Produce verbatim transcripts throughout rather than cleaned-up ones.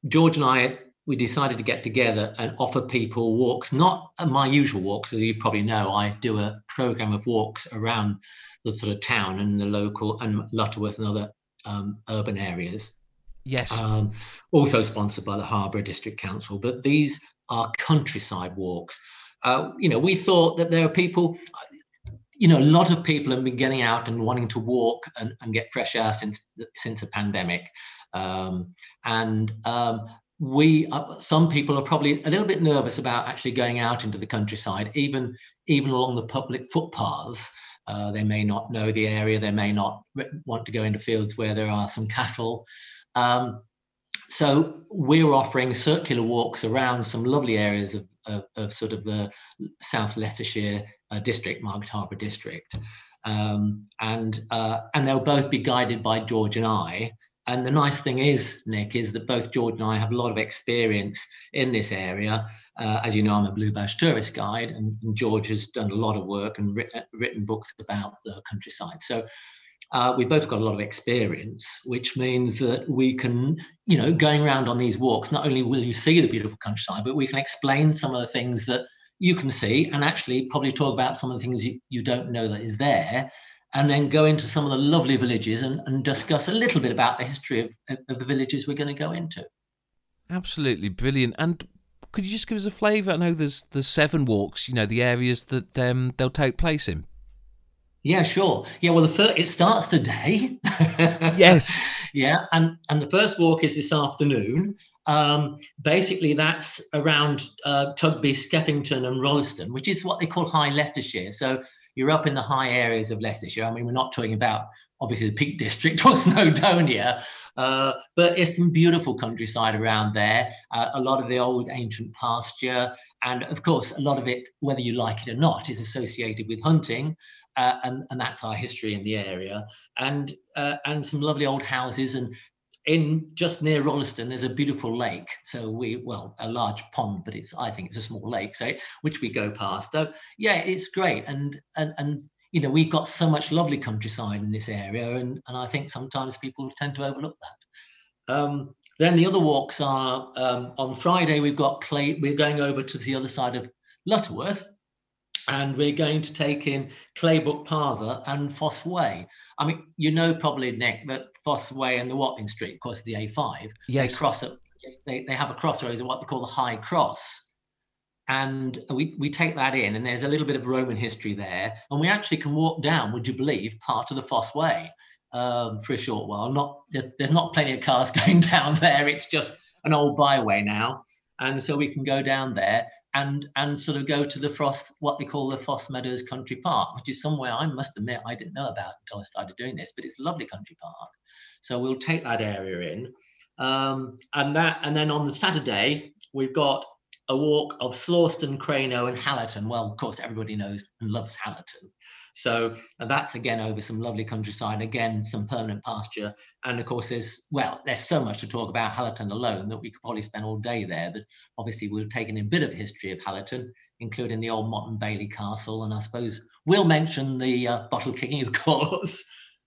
George and I, we decided to get together and offer people walks, not my usual walks, as you probably know. I do a program of walks around the sort of town and the local and Lutterworth and other um, urban areas. Yes. Um, Also sponsored by the Harborough District Council, but these are countryside walks. Uh, you know, we thought that there are people, you know, a lot of people have been getting out and wanting to walk and, and get fresh air since since the pandemic, um, and um, we uh, some people are probably a little bit nervous about actually going out into the countryside, even even along the public footpaths. Uh, they may not know the area. They may not want to go into fields where there are some cattle. Um, so we're offering circular walks around some lovely areas of, of, of sort of the South Leicestershire uh, district, Market Harborough district, um, and uh, and they'll both be guided by George and I. And the nice thing is, Nick, is that both George and I have a lot of experience in this area. Uh, as you know, I'm a Blue Badge tourist guide, and, and George has done a lot of work and written, written books about the countryside. So uh, we've both got a lot of experience, which means that we can, you know, going around on these walks, not only will you see the beautiful countryside, but we can explain some of the things that you can see and actually probably talk about some of the things you, you don't know that is there, and then go into some of the lovely villages and, and discuss a little bit about the history of, of the villages we're going to go into. Absolutely brilliant. And could you just give us a flavour? I know there's the seven walks, you know, the areas that um, they'll take place in. Yeah, sure. Yeah, well, the first, it starts today. Yes. Yeah, and and the first walk is this afternoon. Um, basically, that's around uh, Tugby, Skeffington, and Rolleston, which is what they call High Leicestershire. So you're up in the high areas of Leicestershire. I mean, we're not talking about obviously the Peak District or Snowdonia, uh, but it's some beautiful countryside around there. Uh, a lot of the old ancient pasture, and of course, a lot of it, whether you like it or not, is associated with hunting. Uh, and, and that's our history in the area, and uh, and some lovely old houses, and in just near Rolleston there's a beautiful lake. So we, well, a large pond, but it's, I think it's a small lake, so which we go past. So yeah, it's great, and and and you know, we've got so much lovely countryside in this area, and and I think sometimes people tend to overlook that. Um, then the other walks are um, on Friday. We've got Clay. We're going over to the other side of Lutterworth, and we're going to take in Claybrook Parva and Foss Way. I mean, you know probably, Nick, that Foss Way and the Watling Street, of course, the A five, they Yes. cross up. They, they have a crossroads of what they call the High Cross, and we we take that in, and there's a little bit of Roman history there, and we actually can walk down, would you believe, part of the Foss Way um, for a short while. Not there's not plenty of cars going down there. It's just an old byway now, and so we can go down there and and sort of go to the Frost, what they call the Foss Meadows Country Park, which is somewhere I must admit I didn't know about until I started doing this, but it's a lovely country park. So we'll take that area in, um, and that, and then on the Saturday we've got a walk of Slawston, Crano, and Hallerton. Well, of course, everybody knows and loves Hallerton. So and that's again over some lovely countryside, again some permanent pasture, and of course there's, well, there's so much to talk about Hallerton alone that we could probably spend all day there. But obviously we've taken in a bit of history of Hallerton, including the old Motte and Bailey Castle, and I suppose we'll mention the uh, Bottle King, of course.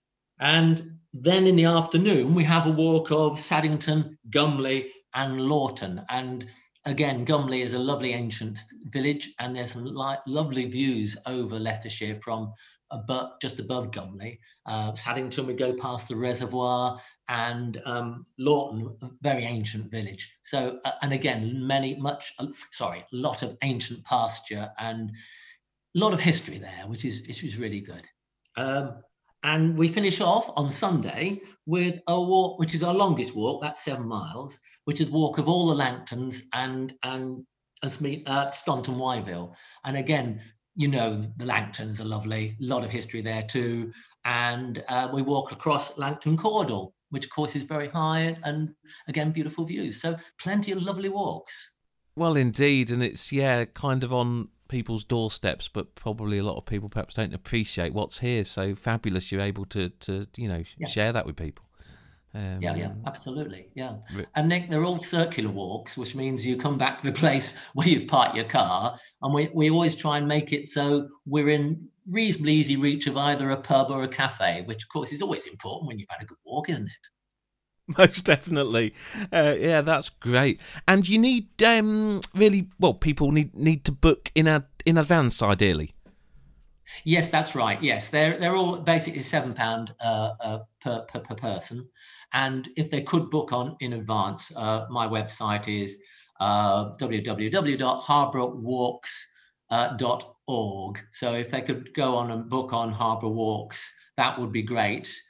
And then in the afternoon we have a walk of Saddington, Gumley, and Lawton, and again, Gumley is a lovely ancient village, and there's some li- lovely views over Leicestershire from above, just above Gumley. Uh, Saddington, we go past the reservoir, and um, Lawton, a very ancient village. So, uh, and again, many, much, uh, sorry, a lot of ancient pasture and a lot of history there, which is which is really good. Um, and we finish off on Sunday with a walk, which is our longest walk. That's seven miles, which is walk of all the Langtons and and as me uh, Staunton Wyville. And again, you know, the Langtons are lovely. A lot of history there too. And uh, we walk across Langton Caudle, which of course is very high, and again, beautiful views. So plenty of lovely walks. Well, indeed, and it's, yeah, kind of on people's doorsteps, but probably a lot of people perhaps don't appreciate what's here. So fabulous you're able to, to you know, Yeah. share that with people. Yeah, yeah, Um, absolutely. Yeah. re- And Nick, they're all circular walks, which means you come back to the place where you've parked your car. And we, we always try and make it so we're in reasonably easy reach of either a pub or a cafe, which of course is always important when you've had a good walk, isn't it? Most definitely. Uh, yeah, that's great. And you need um, really well. People need need to book in a in advance, ideally. Yes, that's right. Yes, they're they're all basically seven pound uh, uh, per, per per person, and if they could book on in advance, uh, my website is uh, w w w dot harborough walks dot org. So if they could go on and book on Harborough Walks, that would be great.